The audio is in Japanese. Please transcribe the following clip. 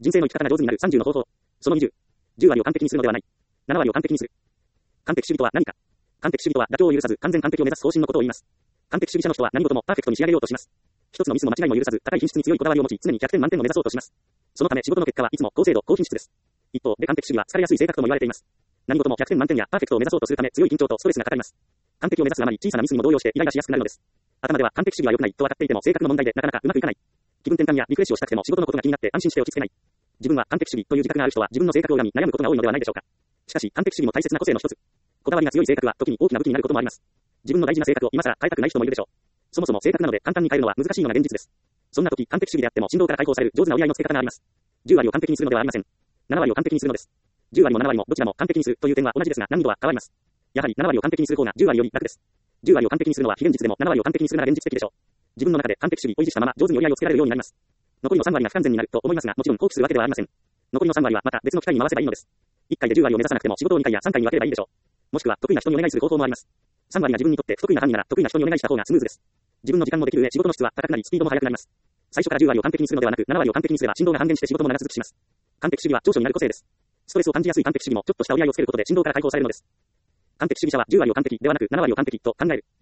人生の生き方が上手になる30の方法。その20。10割を完璧にするのではない。7割を完璧にする。完璧主義とは何か。完璧主義とは妥協を許さず完全完璧を目指す方針のことを言います。完璧主義者の人は何事もパーフェクトに仕上げようとします。一つのミスも間違いも許さず、高い品質に強いこだわりを持ち、常に100点満点を目指そうとします。そのため仕事の結果はいつも高精度、高品質です。一方で完璧主義は疲れやすい性格とも言われています。何事も100点満点やパーフェクトを目指そうとするため強い緊張とストレスがかかります。完璧を目指すあまり小さなミスにも動揺してイライラしやすくなるのです。頭では完璧主義は良くないと分かっていても性格の問題でなかなかうまくいかない。気分転換やリフレッシュをしたくても仕事のことが気になって安心して落ち着けない。自分は完璧主義という自覚がある人は自分の性格を恨み悩むことが多いのではないでしょうか。しかし完璧主義も大切な個性の一つ。こだわりが強い性格は時に大きな武器になることもあります。自分の大事な性格を今更変えたくない人もいるでしょう。そもそも性格なので簡単に変えるのは難しいのが現実です。そんな時完璧主義であっても振動から解放される上手な折り合いのつけ方があります。10割を完璧にするのではありません。7割を完璧にするのです。10割も7割もどちらも完璧にするという点は同じですが難易度は変わります。やはり7割を完璧にする方が10割より楽です。10割を完璧にするのは非現実でも7割を完璧にするなら現実的でしょう。自分の中で完璧主義を維持したまま上手に折り合いをつけられるようになります。残りの3割が不完全になると思いますがもちろん放棄するわけではありません。残りの3割はまた別の機会に回せばいいのです。1回で10割を目指さなくても仕事を2回や3回に分ければいいでしょう。もしくは得意な人にお願いする方法もあります。3割が自分にとって不得意な範囲なら得意な人にお願いした方がスムーズです。自分の時間もできる上仕事の質は高くなりスピードも速くなります。最初から10割を完璧にするのではなく7割を完璧にすれば振動が半減して仕事も長続きします。完璧主義は長所になる個性です。ストレスを感じやすい完璧主義もちょっとした折り合いをつけることで振動から解放されるのです。完璧主義者は10割を完璧ではなく7割を完璧と考える。